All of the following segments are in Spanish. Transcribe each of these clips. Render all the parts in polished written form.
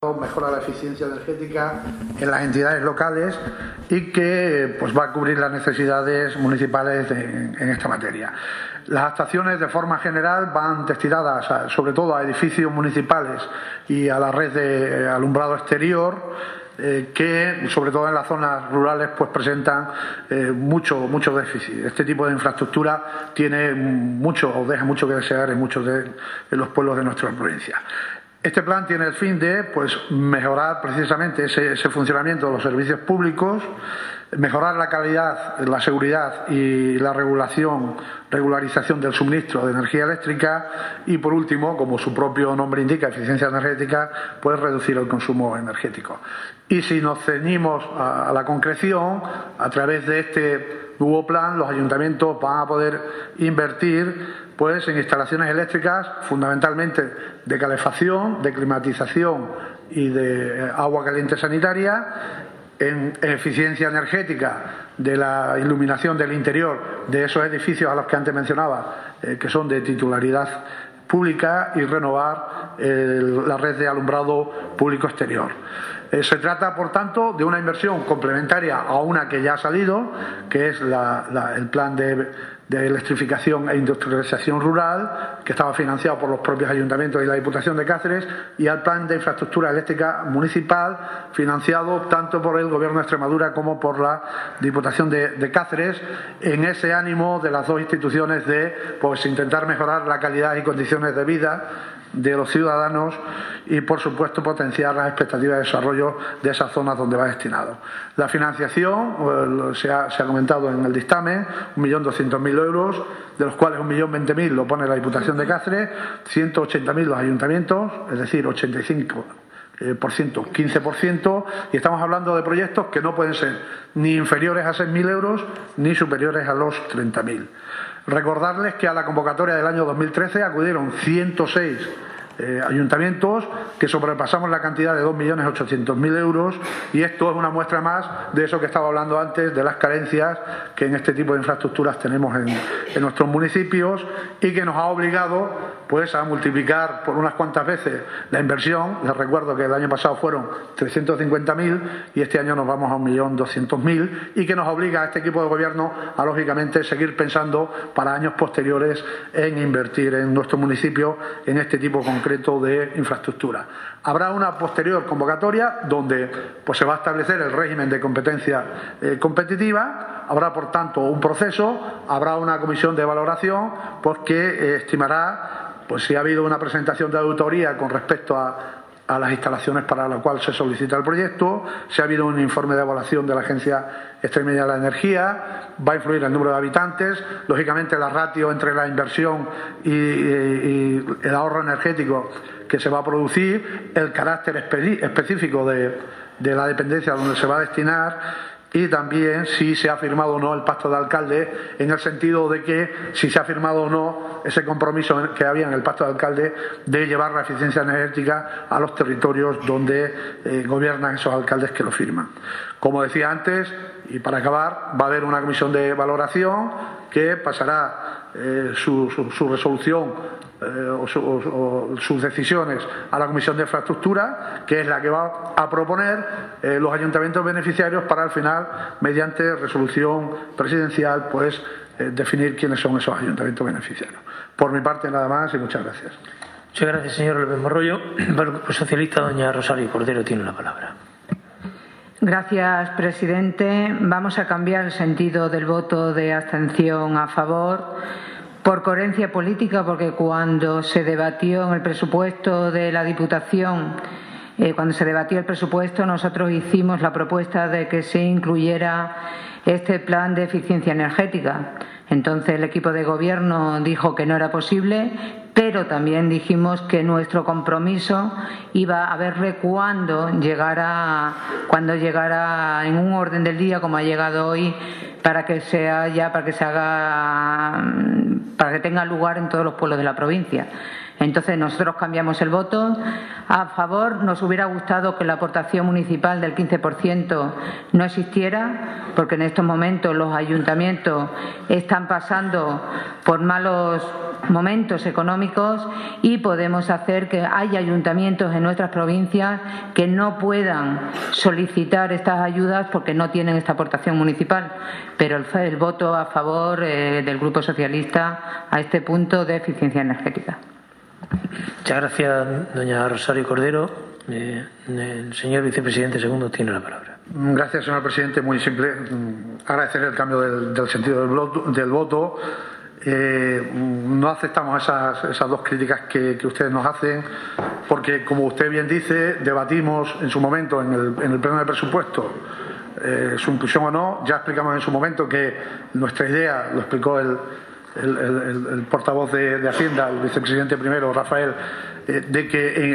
mejora la eficiencia energética en las entidades locales y que pues va a cubrir las necesidades municipales en esta materia. Las actuaciones de forma general van destinadas sobre todo a edificios municipales y a la red de alumbrado exterior, que sobre todo en las zonas rurales pues presentan mucho déficit. Este tipo de infraestructura tiene mucho o deja mucho que desear en muchos de los pueblos de nuestra provincia. Este plan tiene el fin de mejorar precisamente ese funcionamiento de los servicios públicos, mejorar la calidad, la seguridad y la regularización del suministro de energía eléctrica y, por último, como su propio nombre indica, eficiencia energética, pues reducir el consumo energético. Y si nos ceñimos a la concreción, a través de este nuevo plan, los ayuntamientos van a poder invertir pues en instalaciones eléctricas, fundamentalmente de calefacción, de climatización y de agua caliente sanitaria, en eficiencia energética de la iluminación del interior de esos edificios a los que antes mencionaba, que son de titularidad pública, y renovar la red de alumbrado público exterior. Se trata, por tanto, de una inversión complementaria a una que ya ha salido, que es el plan de electrificación e industrialización rural, que estaba financiado por los propios ayuntamientos y la Diputación de Cáceres, y al plan de infraestructura eléctrica municipal, financiado tanto por el Gobierno de Extremadura como por la Diputación de Cáceres, en ese ánimo de las dos instituciones de intentar mejorar la calidad y condiciones de vida de los ciudadanos y, por supuesto, potenciar las expectativas de desarrollo de esas zonas donde va destinado. La financiación, se ha comentado en el dictamen, 1.200.000 euros, de los cuales 1.020.000 lo pone la Diputación de Cáceres, 180.000 los ayuntamientos, es decir, 85%, 15%, y estamos hablando de proyectos que no pueden ser ni inferiores a 6.000 euros ni superiores a los 30.000. Recordarles que a la convocatoria del año 2013 acudieron 106 ayuntamientos, que sobrepasamos la cantidad de 2.800.000 euros, y esto es una muestra más de eso que estaba hablando antes, de las carencias que en este tipo de infraestructuras tenemos en nuestros municipios, y que nos ha obligado a multiplicar por unas cuantas veces la inversión. Les recuerdo que el año pasado fueron 350.000 y este año nos vamos a 1.200.000, y que nos obliga a este equipo de gobierno a, lógicamente, seguir pensando para años posteriores en invertir en nuestro municipio en este tipo concreto de infraestructura. Habrá una posterior convocatoria donde se va a establecer el régimen de competencia competitiva. Habrá, por tanto, un proceso, habrá una comisión de valoración que estimará si ha habido una presentación de auditoría con respecto a las instalaciones para la cual se solicita el proyecto, si ha habido un informe de evaluación de la Agencia Extremeña de la Energía, va a influir el número de habitantes, lógicamente la ratio entre la inversión y el ahorro energético que se va a producir, el carácter específico de la dependencia donde se va a destinar, y también si se ha firmado o no el pacto de alcalde, en el sentido de que si se ha firmado o no ese compromiso que había en el pacto de alcalde de llevar la eficiencia energética a los territorios donde gobiernan esos alcaldes que lo firman. Como decía antes, y para acabar, va a haber una comisión de valoración que pasará su resolución o sus decisiones a la Comisión de Infraestructura, que es la que va a proponer los ayuntamientos beneficiarios para, al final, mediante resolución presidencial, definir quiénes son esos ayuntamientos beneficiarios. Por mi parte, nada más, y muchas gracias. Muchas gracias, señor López Morrollo. Para el Grupo Socialista, doña Rosario Cordero tiene la palabra. Gracias, presidente. Vamos a cambiar el sentido del voto de abstención a favor por coherencia política, porque cuando se debatió en el presupuesto de la Diputación, nosotros hicimos la propuesta de que se incluyera este plan de eficiencia energética. Entonces el equipo de gobierno dijo que no era posible, pero también dijimos que nuestro compromiso iba a verle cuando llegara en un orden del día como ha llegado hoy, para que tenga lugar en todos los pueblos de la provincia. Entonces nosotros cambiamos el voto a favor. Nos hubiera gustado que la aportación municipal del 15% no existiera, porque en estos momentos los ayuntamientos están pasando por malos momentos económicos y podemos hacer que haya ayuntamientos en nuestras provincias que no puedan solicitar estas ayudas porque no tienen esta aportación municipal. Pero el voto a favor del Grupo Socialista a este punto de eficiencia energética. Muchas gracias, doña Rosario Cordero. El señor vicepresidente segundo tiene la palabra. Gracias, señor presidente. Muy simple. Agradecer el cambio del sentido del voto. No aceptamos esas dos críticas que ustedes nos hacen, porque, como usted bien dice, debatimos en su momento en el pleno de presupuesto su inclusión o no. Ya explicamos en su momento que nuestra idea, lo explicó el portavoz de Hacienda, el vicepresidente primero, Rafael, de que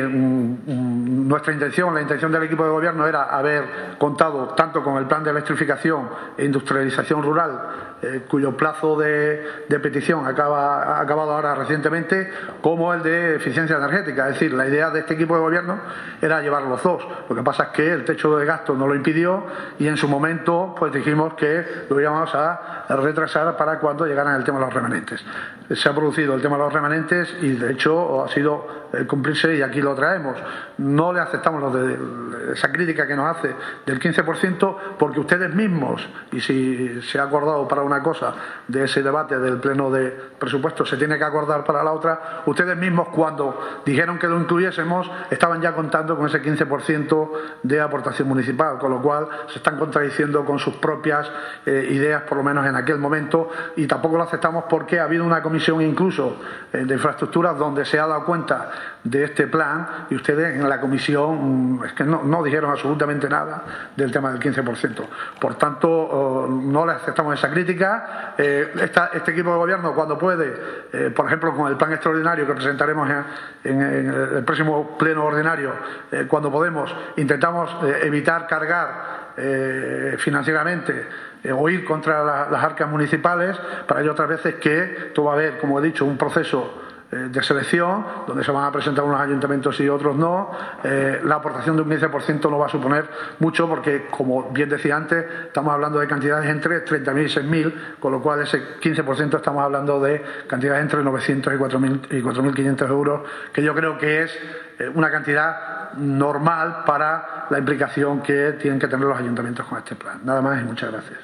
nuestra intención, la intención del equipo de gobierno era haber contado tanto con el plan de electrificación e industrialización rural, cuyo plazo de petición ha acabado ahora recientemente, como el de eficiencia energética. Es decir, la idea de este equipo de gobierno era llevar los dos. Lo que pasa es que el techo de gasto no lo impidió y en su momento pues dijimos que lo íbamos a retrasar para cuando llegaran el tema de los remanentes. Se ha producido el tema de los remanentes y de hecho ha sido cumplirse y aquí lo traemos. No le aceptamos esa crítica que nos hace del 15% porque ustedes mismos, y si se ha acordado para una cosa de ese debate del pleno de presupuesto se tiene que acordar para la otra, ustedes mismos cuando dijeron que lo incluyésemos estaban ya contando con ese 15% de aportación municipal, con lo cual se están contradiciendo con sus propias ideas, por lo menos en aquel momento, y tampoco lo aceptamos porque ha habido una comisión incluso de infraestructuras donde se ha dado cuenta de este plan y ustedes en la comisión es que no dijeron absolutamente nada del tema del 15%. Por tanto, no le aceptamos esa crítica. Este equipo de gobierno, cuando puede, por ejemplo, con el plan extraordinario que presentaremos en el próximo pleno ordinario, cuando podemos, intentamos evitar cargar financieramente o ir contra las arcas municipales. Para ello otras veces que todo va a haber, como he dicho, un proceso de selección donde se van a presentar unos ayuntamientos y otros no. La aportación de un 15% no va a suponer mucho porque, como bien decía antes, estamos hablando de cantidades entre 30.000 y 6.000, con lo cual ese 15% estamos hablando de cantidades entre 900 y 4.500 euros, que yo creo que es una cantidad normal para la implicación que tienen que tener los ayuntamientos con este plan. Nada más y muchas gracias.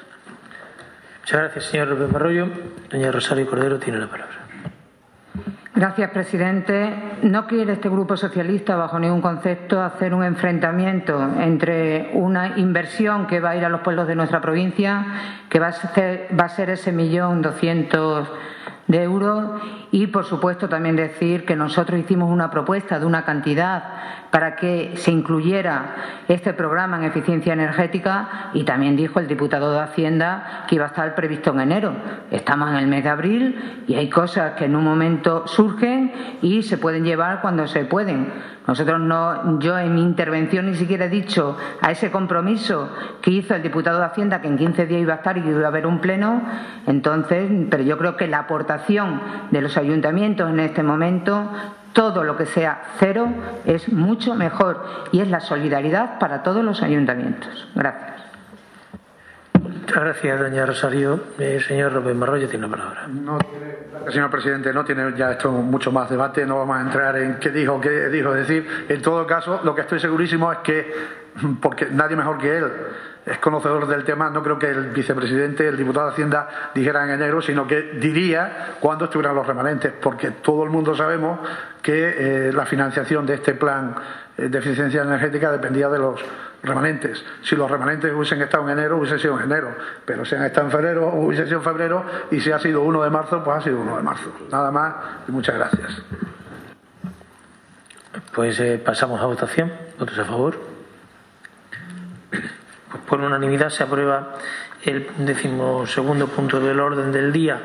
Muchas gracias, señor López Marrollo. Doña Rosario Cordero tiene la palabra. Gracias, presidente. No quiere este Grupo Socialista, bajo ningún concepto, hacer un enfrentamiento entre una inversión que va a ir a los pueblos de nuestra provincia, que va a ser ese 1.200.000 de euros, y, por supuesto, también decir que nosotros hicimos una propuesta de una cantidad para que se incluyera este programa en eficiencia energética, y también dijo el diputado de Hacienda que iba a estar previsto en enero. Estamos en el mes de abril y hay cosas que en un momento surgen y se pueden llevar cuando se pueden. Nosotros no, yo en mi intervención ni siquiera he dicho a ese compromiso que hizo el diputado de Hacienda que en 15 días iba a estar y que iba a haber un pleno. Entonces, pero yo creo que la aportación de los ayuntamientos en este momento, todo lo que sea cero es mucho mejor y es la solidaridad para todos los ayuntamientos. Gracias. Muchas gracias, doña Rosario. Señor López Marrollo tiene la palabra. Señor presidente, no tiene ya esto mucho más debate, no vamos a entrar en qué dijo. Es decir, en todo caso, lo que estoy segurísimo es que, porque nadie mejor que él es conocedor del tema, no creo que el vicepresidente, el diputado de Hacienda dijera en enero, sino que diría cuándo estuvieran los remanentes, porque todo el mundo sabemos que la financiación de este plan de eficiencia energética dependía de los remanentes. Si los remanentes hubiesen estado en enero, hubiese sido en enero, pero si han estado en febrero, hubiese sido en febrero, y si ha sido 1 de marzo, pues ha sido 1 de marzo. Nada más y muchas gracias. Pues pasamos a votación. ¿Votos a favor? Pues por unanimidad se aprueba el 12º punto del orden del día.